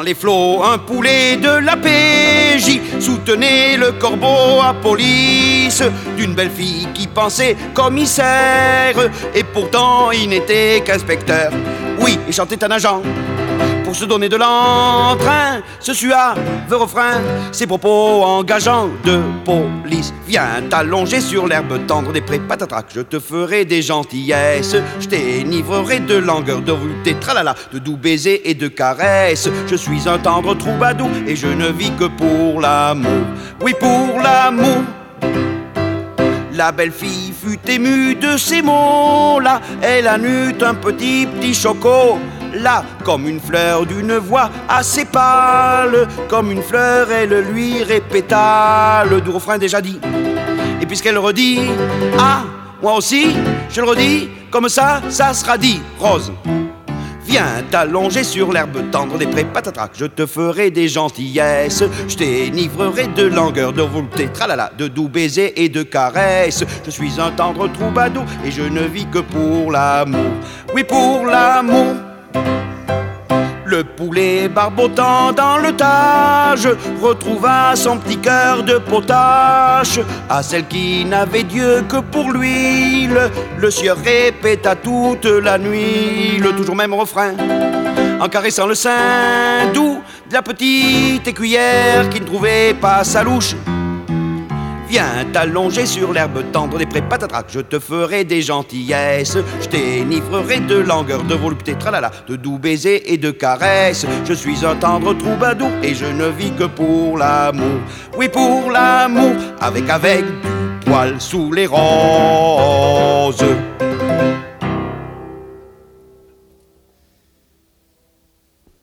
les flots, un poulet de la PJ soutenait le corbeau à police d'une belle fille qui pensait commissaire, et pourtant il n'était qu'inspecteur. Oui, il chantait un agent pour se donner de l'entrain, ce suave refrain, ses propos engageants de police. Viens t'allonger sur l'herbe tendre des prés, patatrac, je te ferai des gentillesses, je t'énivrerai de langueur, de volupté, tralala, de doux baisers et de caresses. Je suis un tendre troubadour et je ne vis que pour l'amour. Oui, pour l'amour. La belle fille fut émue de ces mots-là, elle en eut un petit chocolat, comme une fleur d'une voix assez pâle, comme une fleur elle lui répéta le doux refrain déjà dit. Et puisqu'elle redit, ah, moi aussi, je le redis, comme ça sera dit, Rose. Viens t'allonger sur l'herbe tendre des prés, patatrac, je te ferai des gentillesses, je t'énivrerai de langueur, de volupté, tralala, de doux baisers et de caresses. Je suis un tendre troubadour et je ne vis que pour l'amour. Oui, pour l'amour. Le poulet barbotant dans le tage retrouva son petit cœur de potache. À celle qui n'avait Dieu que pour l'huile, le sieur répéta toute la nuit le toujours même refrain, en caressant le sein doux de la petite écuyère qui ne trouvait pas sa louche. Viens t'allonger sur l'herbe tendre des prés, patatrac, je te ferai des gentillesses, je t'énivrerai de langueur, de volupté, tralala, de doux baisers et de caresses. Je suis un tendre troubadour et je ne vis que pour l'amour. Oui, pour l'amour, avec du poil sous les rangs.